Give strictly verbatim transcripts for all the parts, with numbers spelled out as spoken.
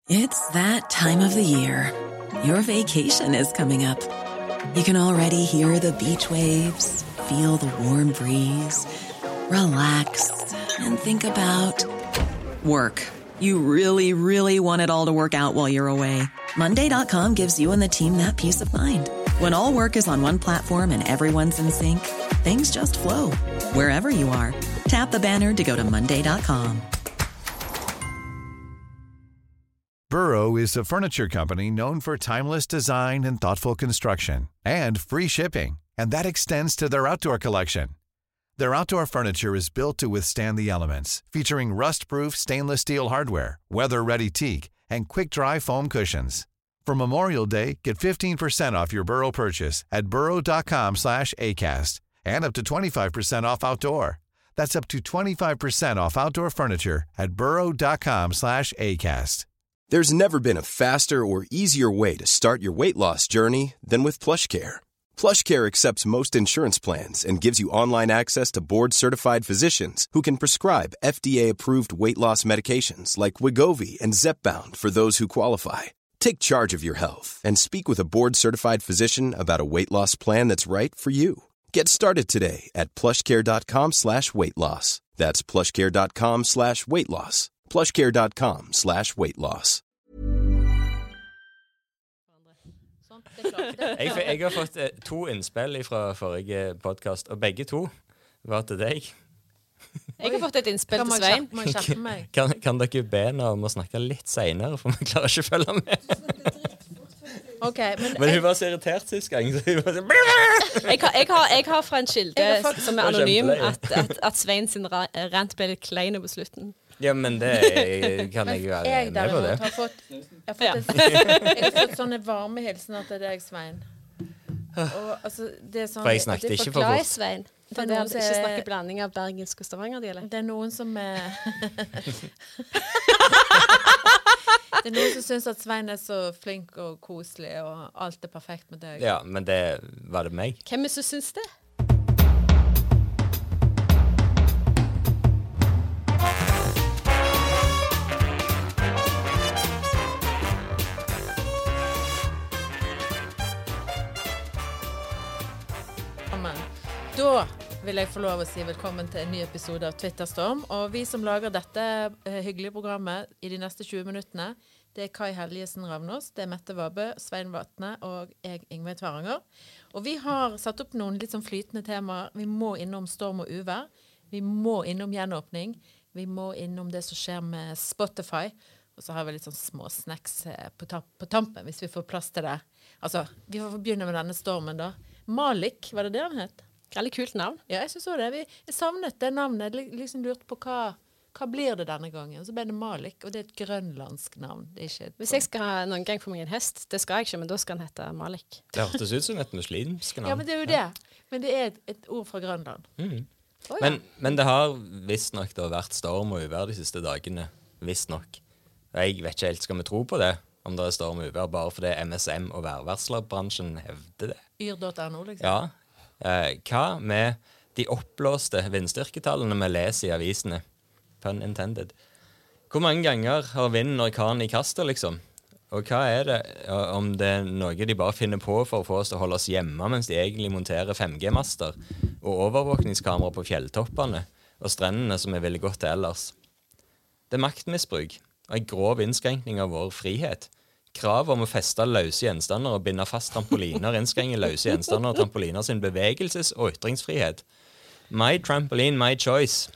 It's that time of the year. Your vacation is coming up. You can already hear the beach waves, feel the warm breeze, relax, and think about work. You really, really want it all to work out while you're away. Monday dot com gives you and the team that peace of mind. When all work is on one platform and everyone's in sync, things just flow. Wherever you are, tap the banner to go to Monday dot com. Burrow is a furniture company known for timeless design and thoughtful construction, and free shipping, and that extends to their outdoor collection. Their outdoor furniture is built to withstand the elements, featuring rust-proof stainless steel hardware, weather-ready teak, and quick-dry foam cushions. For Memorial Day, get fifteen percent off your Burrow purchase at burrow dot com slash acast, and up to twenty-five percent off outdoor. That's up to twenty-five percent off outdoor furniture at burrow dot com slash acast. There's never been a faster or easier way to start your weight loss journey than with PlushCare. PlushCare accepts most insurance plans and gives you online access to board-certified physicians who can prescribe F D A-approved weight loss medications like Wegovy and Zepbound for those who qualify. Take charge of your health and speak with a board-certified physician about a weight loss plan that's right for you. Get started today at plushcare.com slash weight loss. That's plushcare.com slash weight loss. plushcare.com slash weight loss. jeg, jeg har fått eh, to innspill fra forrige podcast, og begge to var til deg. Jeg har fått et innspill til Svein. Kan, kan dere be henne om å snakke litt senere, for vi klarer ikke å følge med. Okay, men, men hun var så irritert sist gang, så hun var så... jeg, har, jeg, har, jeg har fra en kilde som er anonym at, at, at Svein sin rant ble litt klein på slutten. Ja, men det kan jeg jo være jeg med på det. Har fått, jeg, har fått ja. et, jeg har fått sånne varme hilsener til deg, Svein. Og, altså, det er sånn, for jeg snakket ikke for fort. Svein. Det er noen som ikke snakker blanding av bergensk og Stavanger-dialekt. Det er noen som er... det er noen som synes at Svein er så flink og koselig, og alt er perfekt med deg. Ja, men det var det meg. Hvem er det som synes det? Da vil jeg få lov å si velkommen til en ny episode av Twitterstorm. Og vi som lager dette uh, hyggelige programmet i de neste tjue minuttene, det er Kai Helgesen Ravnås, det er Mette Vabø, Svein Vatne og jeg, Ingvild Tvaranger. Og vi har satt opp noen litt sånn flytende temaer. Vi må innom storm og uvær. Vi må innom gjenåpning. Vi må innom det som skjer med Spotify. Og så har vi litt sånn små snacks på, ta- på tampen, hvis vi får plass til det. Altså, vi får begynne med denne stormen da. Malik, var det det han het? Veldig kult navn. Ja, jeg synes også det. Vi, jeg savnet det navnet. Jeg liksom lurte på hva, hva blir det denne gangen. Så ble det Malik, og det er et grønlandsk navn. Det er ikke et... Hvis jeg skal ha noen gang få meg en hest, det skal jeg ikke, men da skal han hete Malik. Det hørtes ut som et muslimsk navn. Ja, men det er jo det. Men det er et, et ord fra Grønland. Mm. Oh, ja. men, men det har visst nok da vært storm og uvær de siste dagene. Visst nok. Jeg vet ikke helt, skal vi tro på det? Om det er storm og uvær, bare fordi M S M og værvarslerbransjen hevder det. yr punktum no, liksom. Ja. Eh, hva med de oppblåste vindstyrketallene vi leser i avisene? Pun intended. Hvor mange ganger har vinden orkan i kastet, liksom? Og hva er det, om det er noe de bare finner på for å få oss til å holde oss hjemme mens de egentlig monterer fem G-master og overvåkningskamera på fjelltoppene og strendene som vi ville gått til ellers? Det er maktmisbruk og en grov innskrenkning av vår frihet. Krav om å feste løse gjenstander og binde fast trampoliner, innskrenger løse gjenstander og trampoliner sin bevegelses- og ytringsfrihet. My trampoline, my choice.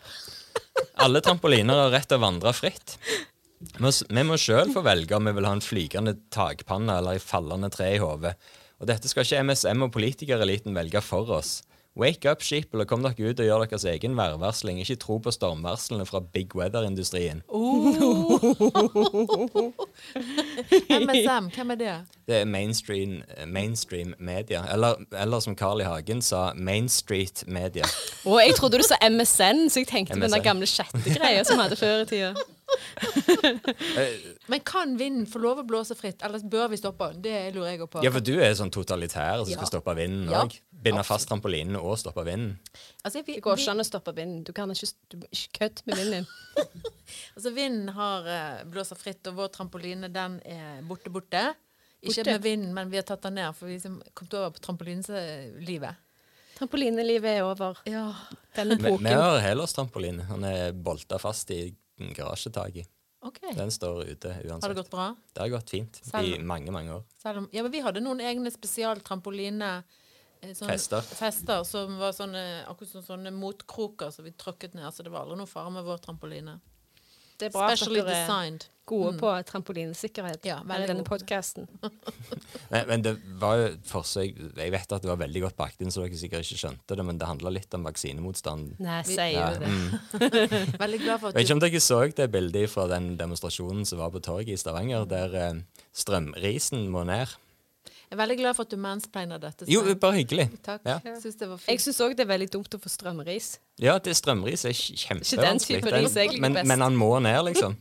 Alle trampoliner har rett til å vandre fritt. Vi må, vi må selv få velge om vi vil ha en flygende takpanne eller en fallende tre i hodet. Og dette skal ikke M S M og politikereliten velge for oss. Wake up, sheep, eller kom dere ut og gjør deres egen værvarsling. Ikke tro på stormvarslene fra Big Weather-industrien. Oh. M S M, hvem er det? Det er mainstream, mainstream media. Eller, eller som Carl I. Hagen sa, Main Street media. Å, jeg trodde du sa M S N, så jeg tenkte på den gamle chattegreia som hadde før i tida. Men kan vinden få lov å blåse fritt? Eller bør vi stoppe den? Det lurer jeg på. Ja, for du er sånn totalitær som ja. skal stoppe vinden ja. også. binde fast trampolinen og stoppe vinden. Altså, vi, det går ikke an å stoppe vinden. Du kan ikke, du, ikke kødd med vinden din. Altså, vinden har uh, blåser fritt, og vår trampoline, den er borte, borte. Ikke borte. Med vinden, men vi har tatt den ned, for vi liksom kom over på trampolinelivet. Trampolinelivet er over. Ja. Denne poken. Vi har helårstrampoline. Han er boltet fast i garasjetaket. Okay. Den står ute uansett. Har det gått bra? Det har gått fint Selv, i mange, mange år. Selv om, ja, men vi hadde noen egne spesialtrampoline sånne, fester. fester som var sånne, akkurat sånne, sånne motkroker som vi trykket ned, så det var aldri noe fare med vår trampoline. Det er bra Specially at dere designed. er gode mm. på trampolinesikkerhet ja, i denne podcasten. men, men det var jo forsøk, jeg vet at det var veldig godt bakt inn, så dere sikkert ikke skjønte det, men det handlet litt om vaksinemotstand. Nei, sier jo ja, det. Mm. Veldig glad for at du... Vet ikke om dere så det bildet fra den demonstrasjonen som var på torget i Stavanger, der eh, strømrisen må ned. Jeg er veldig glad for at du mansplainer dette. Jo, bare hyggelig. Takk. Ja. Jeg synes det var fint. Jeg synes også det er veldig dumt å få strømris. Ja, det strømris er kjempevanskelig. Ikke den type ris jeg liker men, best. Men han må ned, liksom.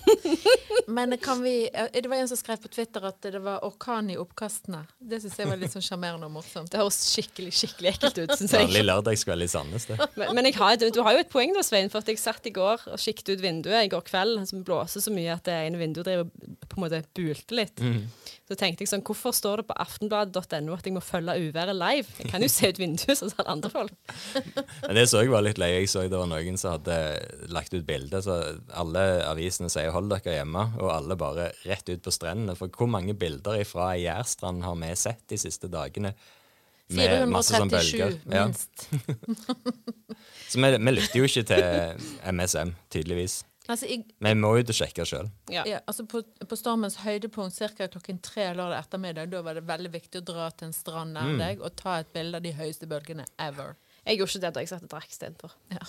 Men kan vi... Det var en som skrev på Twitter at det var orkan i oppkastene. Det synes jeg var litt sånn charmerende og morsomt. Det høres skikkelig, skikkelig ekkelt ut, synes jeg. Vanlig lørdagskveld i Sandnes, det. Men, men jeg har, du, du har jo et poeng da, Svein, for at jeg satt i går og kikket ut vinduet i går kveld, som blåser så mye at det ene vinduet driver på en måte bulte litt. Mm. Så tenkte jeg sånn, hvorfor står det på aftenbladet punktum no at jeg må følge uværet live? Jeg kan jo se ut vinduet, sånn som andre folk. Men det så jeg var litt løy. Jeg så det var noen som hadde lagt ut bilder, så alle avisene sier hold dere hjemme, og alle bare rett ut på strendene. For hvor mange bilder fra Gjærstrand har vi sett de siste dagene? Med masse sånne bølger. Minst. Ja. Så vi, vi lytter jo ikke til M S M, tydeligvis. Altså, jeg, vi må ut og sjekke selv. Ja. Ja, altså på, på stormens høydepunkt, cirka klokken tre lørdag ettermiddag, da var det veldig viktig å dra til en strand nær mm. deg og ta et bilde av de høyeste bølgene ever. Jeg gjorde ikke det da jeg satt og drakk stedet for. Ja,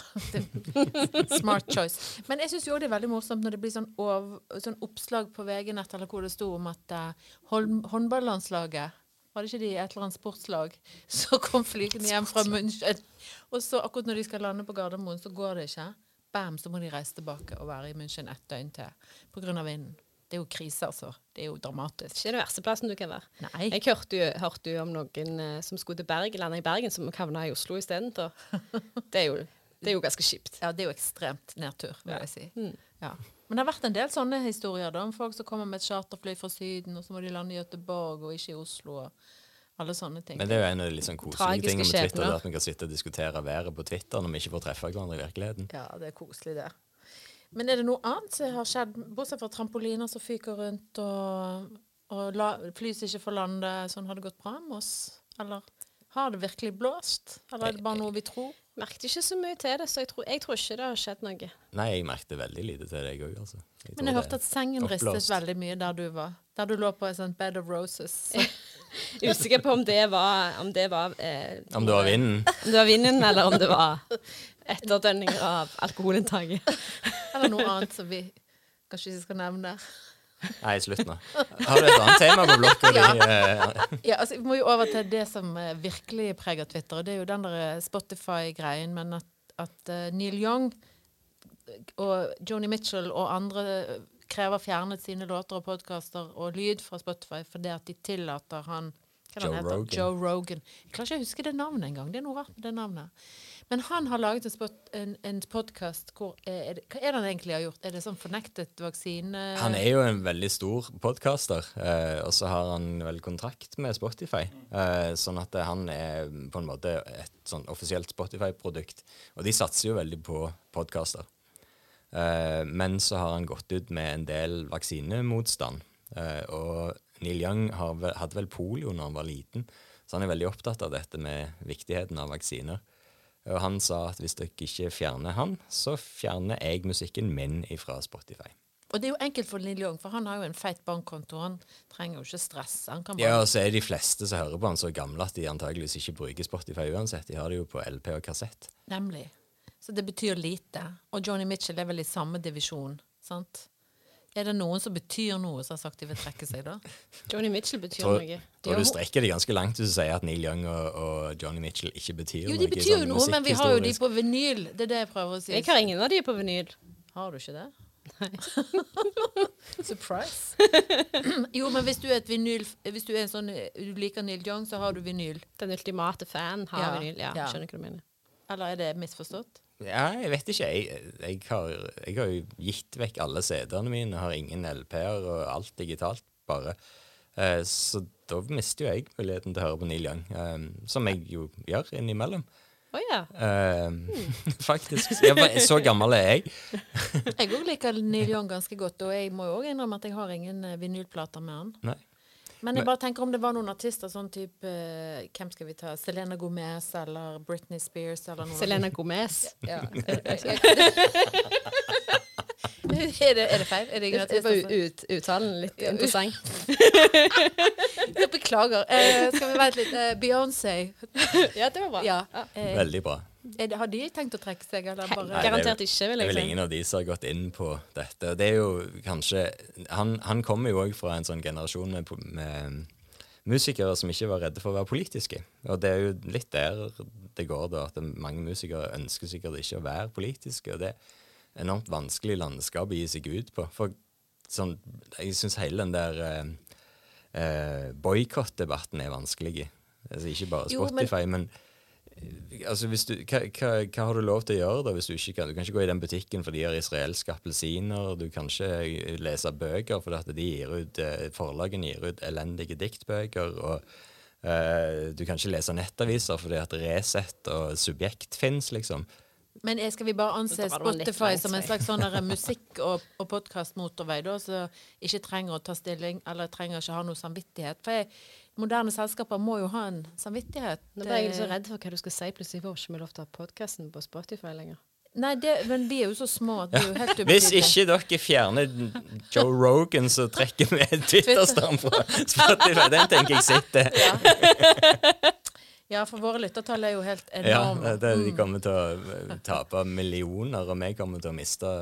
smart choice. Men jeg synes jo det er veldig morsomt når det blir sånn, over, sånn oppslag på V G-nett, eller hvor det stod om at uh, håndballandslaget, var det ikke de et eller annet sportslag, så kom flygende hjem fra München. Og så akkurat når de skal lande på Gardermoen, så går det ikke. Bam, så må de reise tilbake og være i München ett døgn til, på grunn av vinden. Det er jo krise, altså. Det er jo dramatisk. Ikke det verste plassen du kan være. Nei. Jeg hørte jo, hørte jo om noen uh, som skulle til Bergen, lande i Bergen, som havna i Oslo i stedet. Det er jo, det er jo ganske kjipt. Ja, det er jo ekstremt nedtur, vil ja. jeg si. Mm. Ja. Men det har vært en del sånne historier da, om folk som kommer med et charterfly fra Syden, og så må de lande i Göteborg og ikke i Oslo, og alle sånne ting. Men det er jo en av de litt sånn koselige Tragiske tingene med Twitter, skjebner. at vi kan sitte og diskutere været på Twitter når vi ikke får treffe hverandre i virkeligheten. Ja, det er koselig det. Men er det noe annet som har skjedd, bortsett fra trampoliner som fyker rundt, og, og la, flys ikke får lande, sånn har det gått bra med oss? Eller har det virkelig blåst? Eller er det bare noe vi tror? Jeg merkte ikke så mye til det, så jeg tror, jeg tror ikke det har skjedd noe. Nei, jeg merkte veldig lite til det, jeg også, altså. Jeg Men jeg hørte at sengen ristet veldig mye der du var. Der du lå på en sånn bed of roses. Usikker på om det var Om det var eh, Om det var vinden? Om det var vinden, eller om det var etterdønninger av alkoholinntaket. Eller noe annet som vi kanskje ikke skal nevne. Nei, slutt nå. Har du et annet tema på blokka? Ja. Uh, ja, altså, vi må jo over til det som uh, virkelig preger Twitter, og det er jo den der Spotify-greien, men at, at uh, Neil Young og Joni Mitchell og andre krever fjernet sine låter og podcaster og lyd fra Spotify fordi at de tillater han, hva Joe han heter? Rogan. Joe Rogan. Jeg klarer ikke å huske det navnet engang. Det er noe rart med det navnet. Men han har laget en, spot, en, en podcast hvor, er det, hva er det han egentlig har gjort? Er det sånn fornektet vaksine? Han er jo en veldig stor podcaster, eh, og så har han vel kontrakt med Spotify, eh, sånn at han er på en måte et sånn offisielt Spotify-produkt, og de satser jo veldig på podcaster. Eh, men så har han gått ut med en del vaksinemotstand, eh, og Neil Young har vel, hadde vel polio når han var liten, så han er veldig opptatt av dette med viktigheten av vaksiner. Og han sa at hvis dere ikke fjerner han, så fjerner jeg musikken min fra Spotify. Og det er jo enkelt for Neil Young, for han har jo en feit bankkonto, han trenger jo ikke stress. Han kan bare... Ja, og så er de fleste som hører på han så gamle at de antageligvis ikke bruker Spotify uansett. De har det jo på L P og kassett. Nemlig. Så det betyr lite. Og Joni Mitchell er vel i samme divisjon, sant? Er det noen som betyr noe som har sagt de vil trekke seg da? Joni Mitchell betyr tror, noe. Tror du strekker det ganske langt hvis du sier at Neil Young og, og Joni Mitchell ikke betyr noe? Jo, de betyr jo sånn noe, men vi har jo de på vinyl. Det er det jeg prøver å si. Jeg har ingen av de på vinyl. Har du ikke det? Surprise. Jo, men hvis du er et vinyl, hvis du er en sånn, du liker Neil Young, så har du vinyl. Den ultimate fan har Ja, vinyl. Ja, ja. skjønner hva du mener. Eller er det misforstått? Ja, jeg vet ikke. Jeg, jeg, har, jeg har jo gitt vekk alle C D-ene mine, har ingen L P-er og alt digitalt bare. Eh, så da mister jo jeg muligheten til å høre på Neil Young, eh, som jeg jo gjør innimellom. Åja. Eh, mm. Faktisk. Jeg bare, så gammel er jeg. Jeg også liker Neil Young ganske godt, og jeg må jo også innrømme at jeg har ingen eh, vinylplater med han. Nei. Men jeg bare tenker om det var noen artister, sånn type, uh, hvem skal vi ta? Selena Gomez eller Britney Spears eller noe. Selena Gomez. Ja. er, det, er det feil? Er det ingen Det var artister? ut, uttalen litt interessant. Jeg beklager. Eh, skal vi vente litt? Eh, Beyoncé. Ja, det var bra. Ja. Eh, Veldig bra. er det, har de tenkt å trekke seg, eller bare? Nei, Garantert det er, ikke, vil Det er jeg vel si. ingen av de som har gått inn på dette. Det er jo kanskje Han, han kommer jo òg fra en sånn generasjon med, med musikere som ikke var redde for å være politiske. Og det er jo litt der det går, da, at mange musikere ønsker sikkert ikke å være politiske. Og det er enormt vanskelig landskap å gi seg ut på. For sånn, jeg syns hele den der eh, eh, boikott-debatten er vanskelig. Altså ikke bare Jo, men- Spotify, men altså, hvis du, hva, hva, hva har du lov til å gjøre da hvis du ikke kan? Du kan ikke gå i den butikken for de har israelske appelsiner. Du kan ikke lese bøker for at de gir ut, forlagene gir ut elendige diktbøker. Og uh, du kan ikke lese nettaviser fordi at Resett og Subjekt finnes, liksom. Men er, skal vi bare anse Da drar man litt Spotify langt som en vei. slags sånn der musikk- og, og podkast-motorvei, da, så ikke trenger å ta stilling, eller trenger ikke ha noe samvittighet? For jeg, moderne selskaper må jo ha en samvittighet. Nå ble jeg så redd for hva du skal si. Plutselig får vi ikke lov til å ha podcasten på Spotify lenger. Nei, det, men vi er jo så små at det er jo helt Hvis ubetydelig. ikke dere fjerner Joe Rogan, så trekker vi en Twitter-storm fra Spotify. Den tenker jeg sitter. Ja, for våre lyttertall er jo helt Ja, enorme. det, de kommer til å tape millioner, og vi kommer til å miste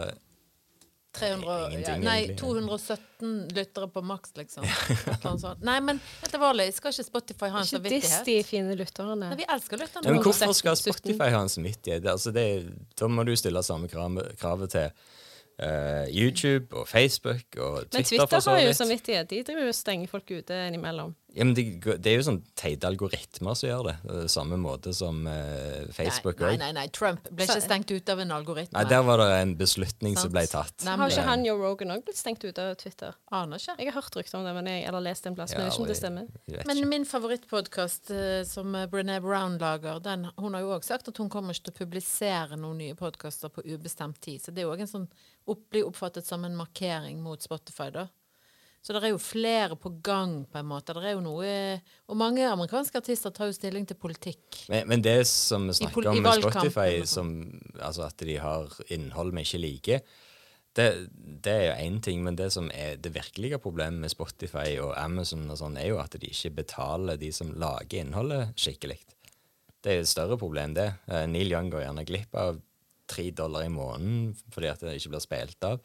tre hundre, ja, ingenting, nei, egentlig. to hundre og sytten lyttere på maks, liksom. Et eller annet sånt. Nei, men helt alvorlig, skal ikke Spotify ha en Ikke diss samvittighet? de fine lytterne. Nei, vi elsker lytterne. Ja, men våre. hvorfor skal sytten. Spotify ha en samvittighet? Altså det, da må du stille samme krav- kravet til eh, YouTube og Facebook og Men Twitter, Twitter for så har jo vidt. samvittighet. De driver jo og stenger folk ute innimellom. Ja, men det, det er jo sånn teite algoritmer som gjør det. eh, Samme måte som eh, Facebook Nei, òg. nei, nei, Trump ble ikke stengt ut av en algoritme. Nei, der var det en beslutning Sant. som ble tatt. Nei, Har ikke men- han Joe Rogan òg blitt stengt ut av Twitter? Aner ikke. Jeg har hørt rykter om det, men jeg, eller lest en plass, Ja, men jeg vet ikke om det aldri- stemmer. jeg vet Men ikke. min favorittpodkast eh, som eh, Brené Brown lager, den, hun har jo også sagt at hun kommer ikke til å publisere noen nye podkaster på ubestemt tid. Så det er jo også en sånn opp, blir oppfattet som en markering mot Spotify, da. Så det er jo flere på gang, på en måte. Det er jo noe, og mange amerikanske artister tar jo stilling til politikk. Men, men det som vi pol- snakker i om med valgkampen Spotify, og som, altså at de har innhold vi ikke liker, det, det er jo én ting, men det som er det virkelige problemet med Spotify og Amazon og sånn, er jo at de ikke betaler de som lager innholdet skikkelig. Det er et større problem, det. Eh, Neil Young går gjerne glipp av tre dollar i måneden fordi at det ikke blir spilt av.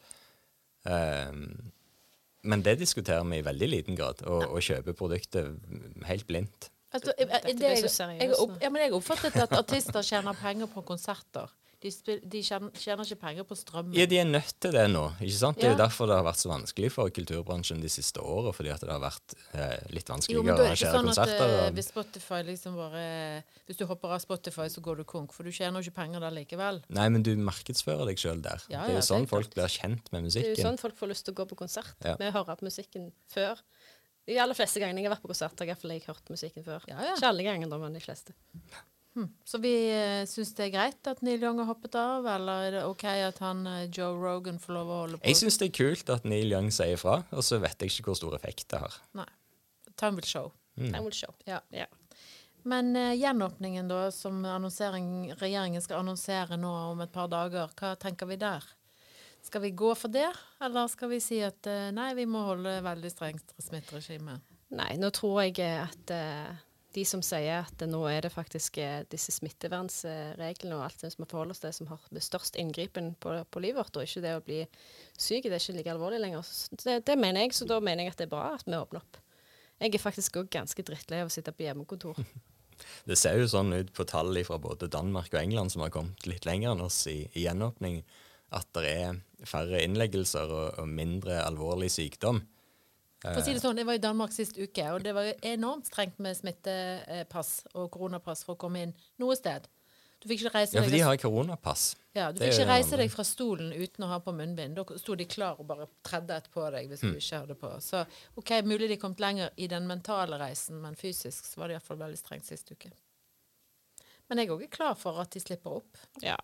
Um, men det diskuterer vi i veldig liten grad, og, og kjøper produktet helt blindt. Altså, jeg, jeg, Dette det, ble så jeg, seriøst jeg, opp, nå. ja, men jeg oppfattet at artister tjener penger på konserter. De, spil, de tjener, tjener ikke penger på strømmen. Ja, de er nødt til det nå, ikke sant? Det er jo Ja. derfor det har vært så vanskelig for kulturbransjen de siste årene, fordi at det har vært eh, litt Jo, vanskeligere men å da er det ikke arrangere sånn at konserter. eh, og- hvis Spotify liksom bare Hvis du hopper av Spotify, så går du konk, for du tjener jo ikke penger der likevel. Nei, men du markedsfører deg sjøl der. Ja, det er ja, jo sånn det er folk klart. blir kjent med Det er musikken. jo sånn folk får lyst til å gå på konsert. Ja. Vi hører på musikken før. De aller fleste gangene jeg har vært på konsert, har jeg i hvert fall hørt musikken før. Ja, ja. Ikke alle ganger, da, men de fleste. Så vi uh, syns det er greit at Neil Young har hoppet av, eller er det OK at han eh, Joe Rogan får lov å holde på? Jeg syns det er kult at Neil Young sier fra, og så vet jeg ikke hvor stor effekt det har. Nei. Time will show. Time will show. Ja. Ja. Men eh, gjenåpningen, da, som annonsering, regjeringen skal annonsere nå om et par dager, hva tenker vi der? Skal vi gå for det, eller skal vi si at eh, nei, vi må holde veldig strengt smitteregime? Nei, nå tror jeg eh, at eh, de som sier at eh, nå er det faktisk eh, disse smittevernsreglene og alt det som må forholde oss til, som har størst inngripen på, på livet vårt, og ikke det å bli syk, det er ikke like alvorlig lenger. Så det, det mener jeg, så da mener jeg at det er bra at vi åpner opp. Jeg er faktisk også ganske drittlei av å sitte på hjemmekontor. Det ser jo sånn ut på tall fra både Danmark og England, som har kommet litt lenger enn oss i, i gjenåpning, at det er færre innleggelser og, og mindre alvorlig sykdom. For å si det sånn, jeg var i Danmark sist uke, og det var enormt strengt med smittepass og koronapass for å komme inn noe sted. Du fikk ikke reise Ja, deg... for de har koronapass. Ja, du Det fikk er ikke jo reise andre. deg fra stolen uten å ha på munnbind. Da sto de klar og bare tredde et på deg hvis du ikke hadde på. Så ok, mulig de kom lenger i den mentale reisen, men fysisk så var det i hvert fall veldig strengt sist uke. Men jeg er også klar for at de slipper opp. Ja.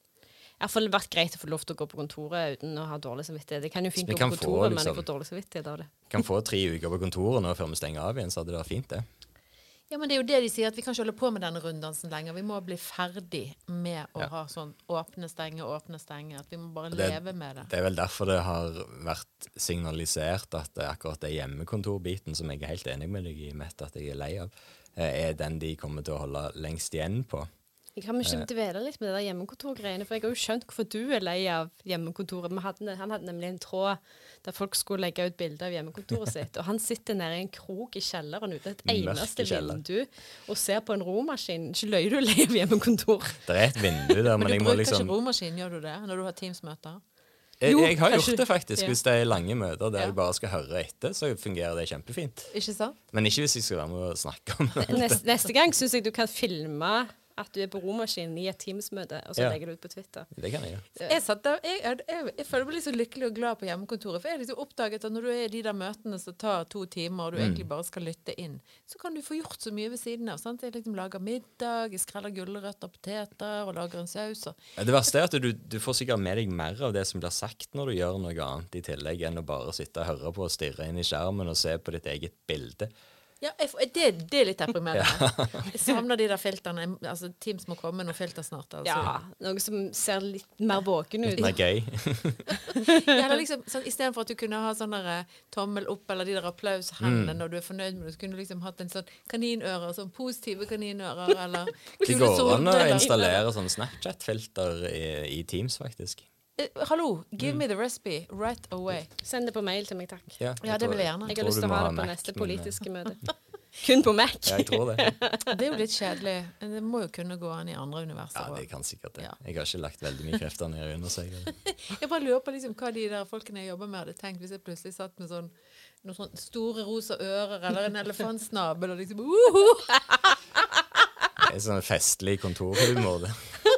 I hvert fall vært greit å få lov til å gå på kontoret uten å ha dårlig samvittighet. Det kan jo fint vi gå kan på få, kontoret, men liksom- jeg får dårlig samvittighet av det. Kan få tre uker på kontoret nå før vi stenger av igjen, så hadde det vært fint det. Ja, men det er jo det de sier, at vi kan ikke holde på med denne runddansen lenger. Vi må bli ferdig med å Ja. ha sånn åpne, stenge, åpne, stenge. At vi må bare Det- leve med det. Det er vel derfor det har vært signalisert at det akkurat det hjemmekontorbiten, som jeg er helt enig med deg i, Mette, at jeg er lei av, eh, er den de kommer til å holde lengst igjen på. Jeg kan ikke dvele litt med det der hjemmekontorgreiene, for jeg har jo skjønt hvorfor du er lei av hjemmekontoret. Vi hadde, han hadde nemlig en tråd der folk skulle legge ut bilder av hjemmekontoret sitt, og han sitter nede i en krok i kjelleren uten et eneste Mørke kjeller. vindu og ser på en romaskin. Ikke løy du er lei av hjemmekontor. Det er et vindu der, men, Men du jeg må bruker liksom... ikke romaskin, gjør du det? Når du har Teams-møter? Jeg, Jo, jeg har kanskje- gjort det faktisk, ja. hvis det er lange møter der Ja. jeg bare skal høre etter, så fungerer det kjempefint. Ikke sant? Men ikke hvis jeg skal være med og snakke om det. Neste, neste gang synes jeg du kan filme at du er på romaskinen i et Teams-møte, og så Ja. legger du ut på Twitter. Det kan jeg gjøre. Jeg, satt der, jeg, jeg, jeg, jeg føler meg litt så lykkelig og glad på hjemmekontoret. For jeg har liksom oppdaget at når du er i de der møtene som tar to timer, og du egentlig bare skal lytte inn, så kan du få gjort så mye ved siden av. Sant? Jeg liksom lager middag, jeg skreller gulrøtter, poteter og lager en saus. Og Ja, det verste er at du, du får sikkert med deg mer av det som blir sagt når du gjør noe annet i tillegg enn å bare sitte og høre på og stirre inn i skjermen og se på ditt eget bilde. ja, jeg, får- det, det er litt deprimerende. Jeg savner de der filterne. Altså, Teams må komme med noe filter snart. Altså. Ja, noe som ser litt mer våken ut. Det er gøy. Ja, eller liksom, sånn, i stedet for at du kunne ha sånn der eh, tommel opp eller de der applaushendene når du er fornøyd med det, så kunne du liksom hatt en sånn kaninører, sånn positive kaninører, eller Det kule går an å solbriller. installere sånn Snapchat-filter i, i Teams, faktisk. Eh, Hallo, give me the recipe right away. Send det på mail til meg, takk. Ja, det tror- vil jeg gjerne. Jeg tror har lyst du til å må ha ha det på Mac, neste men, politiske møte. Kun på Mac. Ja, jeg tror det. Det er jo litt kjedelig. Men det må jo kunne gå an i andre universer. Ja, det også. kan sikkert det. Ja. Jeg har ikke lagt veldig mye krefter ned under seg. Jeg bare lurer på liksom hva de der folkene jeg jobber med hadde tenkt hvis jeg plutselig satt med sånn noen sånn store rosa ører eller en elefantsnabel og liksom uhu! Det er sånn festlig kontorhumor, det.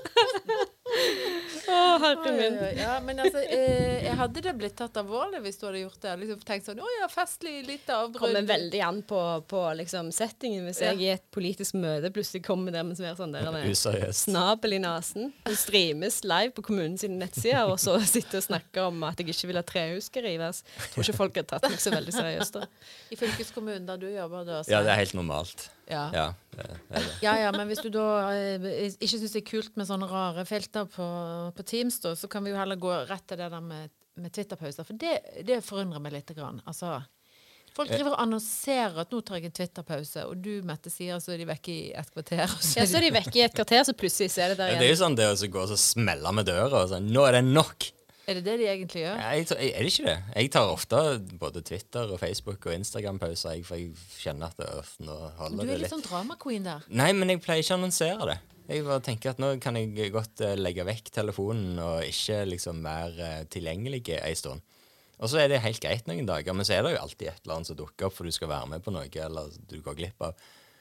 Å, herre min. Ja, men altså, eh, jeg hadde det blitt tatt alvorlig hvis du hadde gjort det. Liksom tenkt sånn, å ja, festlig, litt avbrudd. Kommer veldig an på, på liksom, settingen. Hvis jeg i et politisk møte plutselig kommer der med sånn der med Useriøst. snabel i nasen, og streames live på kommunens nettsider, og så sitter og snakker om at jeg ikke vil at trehus skal rives. Jeg tror ikke folk har tatt meg så veldig seriøst da. I fylkeskommunen der du jobber da. så- Ja, det er helt normalt. Ja. Ja, det er det. Ja, ja, men hvis du da eh, ikke synes det er kult med sånne rare filter på, på Teams, da, så kan vi jo heller gå rett til det der med, med Twitter-pauser. For det, det forundrer meg litt. Grann. Altså, folk driver og annonserer at nå tar jeg en Twitter-pause, og du, Mette, sier så er de vekke i et kvarter. Og så Ja, er så er de vekke i et kvarter, så plutselig så er det der Ja, det er igjen. jo sånn det å så gå og så smelle med døra og sånn, nå er det nok! Er det det de egentlig gjør? Ja, jeg, tar- jeg, er det ikke det? Jeg tar ofte både Twitter og Facebook og Instagram-pauser, jeg, for jeg kjenner at det, øff, nå Men holder du det er litt litt. sånn drama-queen der. Nei, men jeg pleier ikke å annonsere det. Jeg bare tenker at nå kan jeg godt eh, legge vekk telefonen og ikke liksom være eh, tilgjengelig en stund. Og så er det helt greit noen dager, men så er det jo alltid et eller annet som dukker opp for du skal være med på noe, eller du går glipp av.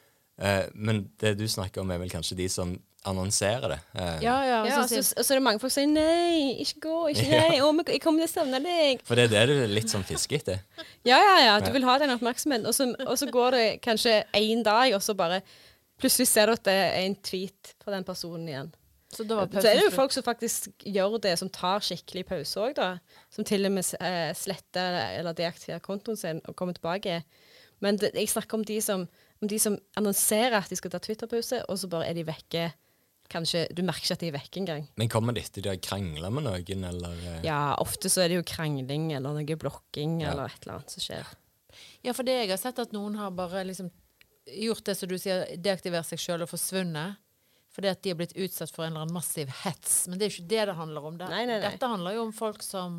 Eh, men det du snakker om er vel kanskje de som annonserer det. Eh, Ja, ja. Ja, og så så, sier- og så er det mange folk som sier nei, ikke gå, ikke nei, å, men jeg kommer til å savne deg. For det er det du er litt sånn fiske etter. Ja, ja, ja, du vil ha den oppmerksomheten, og så, og så går det kanskje en dag, og så bare, plutselig ser du at det er en tweet fra den personen igjen. så da var Så er det jo pausen folk som faktisk gjør det, som tar skikkelig pause også da, som til og med eh, sletter eller deaktiverer kontoen sin og kommer tilbake. Men det, jeg snakker om de, som, om de som annonserer at de skal ta Twitter-pause, og så bare er de vekke. Kanskje, du merker ikke at de er vekke engang. Men kommer det etter de har kranglet med noen, eller? eh? Ja, ofte så er det jo krangling, eller noe blokking, Ja. eller et eller annet som skjer. Ja, for det jeg har sett at noen har bare liksom gjort det som du sier, deaktivert seg selv og forsvunnet. Fordi at de har blitt utsatt for en eller annen massiv hets. Men det er jo ikke det det handler om. Det. Nei, nei, nei. Dette handler jo om folk som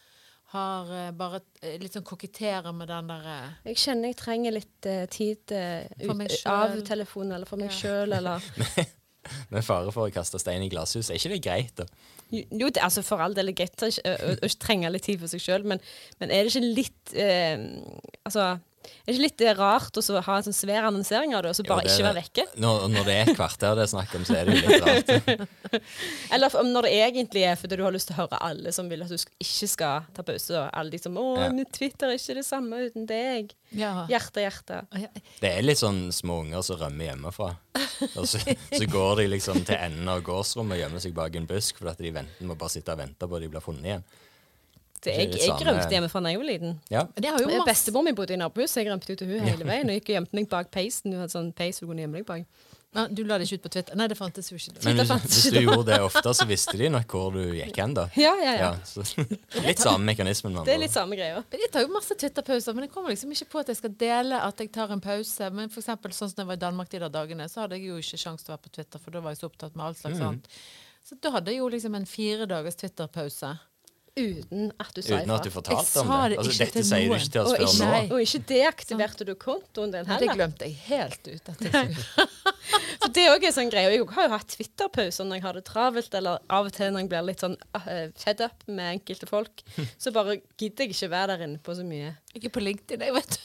har eh, bare eh, litt sånn koketterer med den der eh, Jeg kjenner jeg trenger litt eh, tid eh, For meg ut- selv. av telefonen, eller for meg Ja. selv, eller Med fare for å kaste stein i glasshus. Er ikke det greit, da? Jo, det, altså for all del er greit å ikke trenge litt tid for seg selv, men, men er det ikke litt eh, altså, er det ikke litt rart å ha en sånn svær annonsering av det, og så bare jo, det, ikke være vekke? Når, når det er et kvarter det er snakk om, så er det jo litt rart. Eller når det egentlig er fordi du har lyst til å høre alle som vil at du ikke skal ta pause, og alle de som, å, ja. Twitter er ikke det samme uten deg. Ja. Hjerte, hjerte. Det er litt sånn små unger som rømmer hjemmefra. Og så, så går de liksom til enden av gårdsrommet og gjemmer seg bak en busk, for at de venter, må bare sitte og vente på at de blir funnet igjen. Det, jeg jeg rømte hjemmefra da jeg var liten. Ja. Det har jo masse... Bestemor min bodde i nabohuset, jeg rømte ut til hun hele veien, og jeg gikk og gjemte meg bak peisen. Du hadde sånn peis du kunne gjemme deg bak. Ja, du la det ikke ut på Twitter. Nei, det fantes jo ikke. Men hvis, hvis du gjorde det ofte, så visste de nok hvor du gikk hen da. Ja, ja, ja. ja så, litt samme mekanismen. Det er litt samme greia. Jeg tar jo masse Twitter-pauser, men jeg kommer liksom ikke på at jeg skal dele at jeg tar en pause. Men for eksempel sånn som jeg var i Danmark de der dagene, så hadde jeg jo ikke sjans til å være på Twitter, for da var jeg så opptatt med alt slags mm. annet. Så da hadde jeg jo liksom en fire dagers Twitter-pause. Uten at du sa ifra. Uten at du fortalte om det. det. Altså, dette sier du ikke til å spørre og nå. Og ikke deaktiverte du kontoen din heller. Det glemte jeg helt ut. At jeg For det er også en sånn greie. Jeg har jo hatt Twitter-pauser når jeg har det travelt, eller av og til når jeg blir litt sånn uh, fed up med enkelte folk, så bare gidder jeg ikke være der inne på så mye. Ikke på LinkedIn, jeg vet du.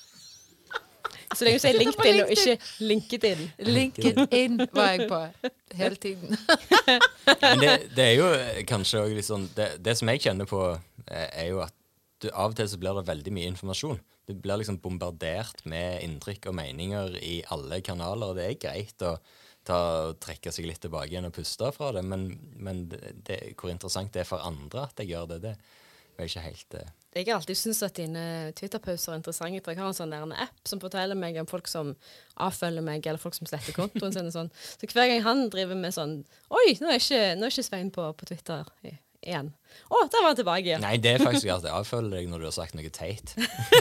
Så lenge du sier LinkedIn og ikke LinkedIn. LinkedIn var jeg på hele tiden. Men det, det er jo kanskje også litt sånn, det, det som jeg kjenner på er jo at du, av og til så blir det veldig mye informasjon. Du blir liksom bombardert med inntrykk og meninger i alle kanaler, og det er greit å ta, trekke seg litt tilbake igjen og puste fra det, men, men det, det, hvor interessant det er for andre at jeg gjør det, det er ikke helt... Uh... Jeg har alltid syntes at dine Twitter-pauser er interessante, for jeg har en sånn der en app som forteller meg om folk som avfølger meg, eller folk som sletter kontoen sin og sånn. Så hver gang han driver med sånn, oi, nå er ikke, nå er ikke Svein på, på Twitter igjen. Å, der var han tilbake igjen. Nei, det er faktisk at jeg avfølger deg når du har sagt noe teit.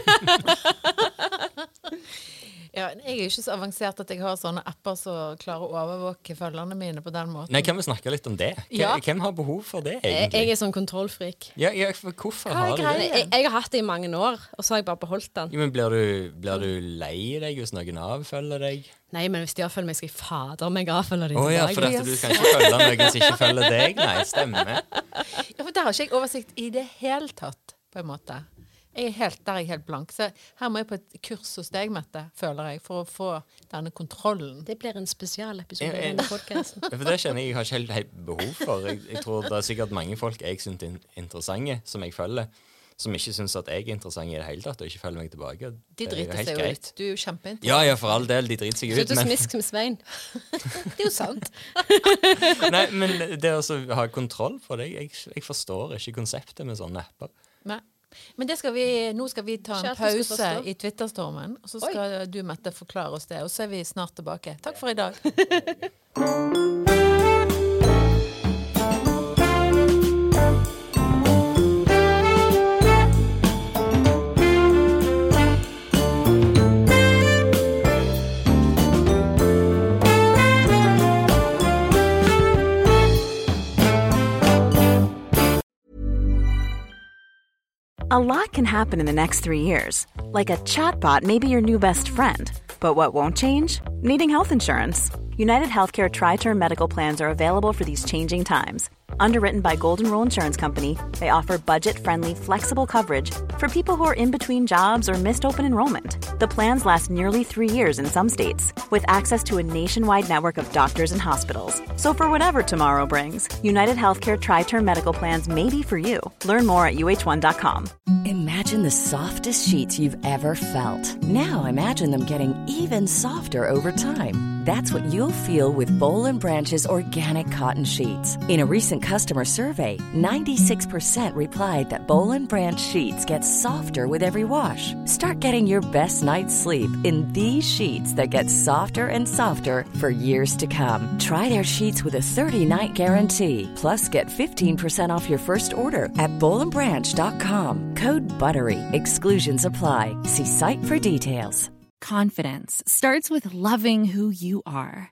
Ja, jeg er jo ikke så avansert at jeg har sånne apper som klarer å overvåke følgerne mine på den måten. Nei, kan vi snakke litt om det? Hvem, ja. hvem har behov for det, egentlig? Jeg, jeg er sånn kontrollfrik. Ja, ja, for hvorfor har du det? Jeg, jeg har hatt det i mange år, og så har jeg bare beholdt den. Ja, men blir du, blir du lei deg hvis noen avfølger deg? Nei, men hvis de avfølger meg, skal jeg fader meg avfølger de Å oh, ja, for at du kan ikke følge noen som ikke følger deg. Nei, stemmer. Ja, for der har ikke jeg oversikt i det hele tatt, på en måte. Jeg er helt, der er jeg helt blank. Så her må jeg på et kurs hos deg, Mette, føler jeg, for å få denne kontrollen. Det blir en spesialepisode i denne podcasten. For det kjenner jeg jeg har ikke helt, helt behov for. Jeg, jeg tror det er sikkert mange folk jeg synes er interessante, som jeg følger, som ikke synes at jeg er interessant i det hele tatt, og ikke følger meg tilbake. De driter seg jo ut. Du er jo kjempeinteressant. Ja, ja, for all del, de driter seg ut. Slutt å smiske med Svein. Det er jo sant. Nei, men det å ha kontroll på det, jeg, jeg forstår ikke konseptet med sånne apper. Nei. Men det skal vi, nå skal vi ta en pause i Twitterstormen, og så skal Oi. Du, Mette, forklare oss det, og så er vi snart tilbake. Takk for i dag. A lot can happen in the next three years. Like a chatbot may be your new best friend. But what won't change? Needing health insurance. United Healthcare Tri-Term Medical Plans are available for these changing times. Underwritten by Golden Rule Insurance Company, they offer budget-friendly, flexible coverage for people who are in between jobs or missed open enrollment. The plans last nearly three years in some states, with access to a nationwide network of doctors and hospitals. So for whatever tomorrow brings, United Healthcare Tri-Term Medical Plans may be for you. Learn more at U H one dot com. Imagine the softest sheets you've ever felt. Now imagine them getting even softer over time. That's what you'll feel with Boll and Branch's organic cotton sheets. In a recent customer survey, ninety-six percent replied that Boll and Branch sheets get softer with every wash. Start getting your best night's sleep in these sheets that get softer and softer for years to come. Try their sheets with a thirty-night guarantee. Plus, get fifteen percent off your first order at boll and branch dot com. Code BUTTERY. Exclusions apply. See site for details. Confidence starts with loving who you are.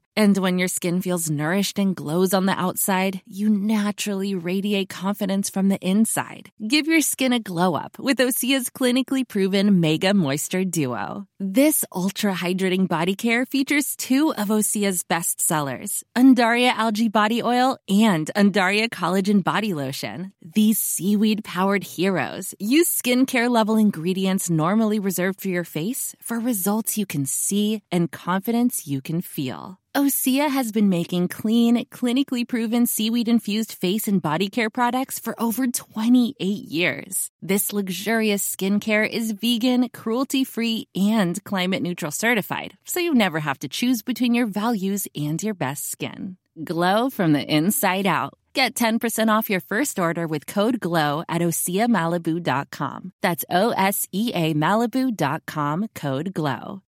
And when your skin feels nourished and glows on the outside, you naturally radiate confidence from the inside. Give your skin a glow up with Osea's clinically proven Mega Moisture Duo. This ultra-hydrating body care features two of Osea's best sellers, Undaria Algae Body Oil and Undaria Collagen Body Lotion. These seaweed-powered heroes use skincare-level ingredients normally reserved for your face for results you can see and confidence you can feel. Osea has been making clean, clinically proven seaweed-infused face and body care products for over twenty-eight years. This luxurious skincare is vegan, cruelty-free, and climate-neutral certified, so you never have to choose between your values and your best skin. Glow from the inside out. Get ten percent off your first order with code GLOW at osea malibu dot com. That's O S E A Malibu dot com, code GLOW.